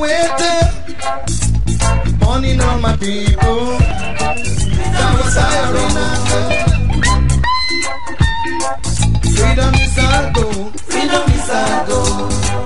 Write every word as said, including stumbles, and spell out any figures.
waiting. Money on my people. That was hiring us. Freedom is our goal. Freedom is our goal.